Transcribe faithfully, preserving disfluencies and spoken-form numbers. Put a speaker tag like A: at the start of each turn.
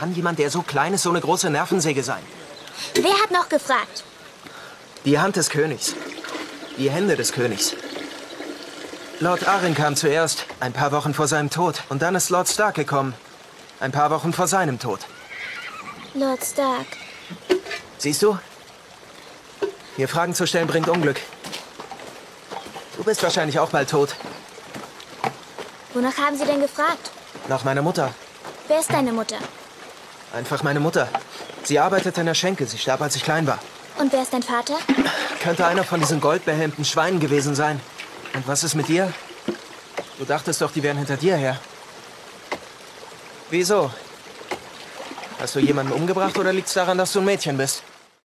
A: kann jemand, der so klein ist, so eine große Nervensäge sein?
B: Wer hat noch gefragt?
A: Die Hand des Königs. Die Hände des Königs. Lord Arryn kam zuerst, ein paar Wochen vor seinem Tod. Und dann ist Lord Stark gekommen, ein paar Wochen vor seinem Tod.
B: Lord Stark.
A: Siehst du? Mir Fragen zu stellen bringt Unglück. Du bist wahrscheinlich auch bald tot.
B: Wonach haben Sie denn gefragt?
A: Nach meiner Mutter.
B: Wer ist deine Mutter?
A: Einfach meine Mutter. Sie arbeitet in der Schenke. Sie starb, als ich klein war.
B: Und wer ist dein Vater?
A: Könnte einer von diesen goldbehelmten Schweinen gewesen sein. Und was ist mit dir? Du dachtest doch, die wären hinter dir her. Wieso? Hast du jemanden umgebracht oder liegt's daran, dass du ein Mädchen bist?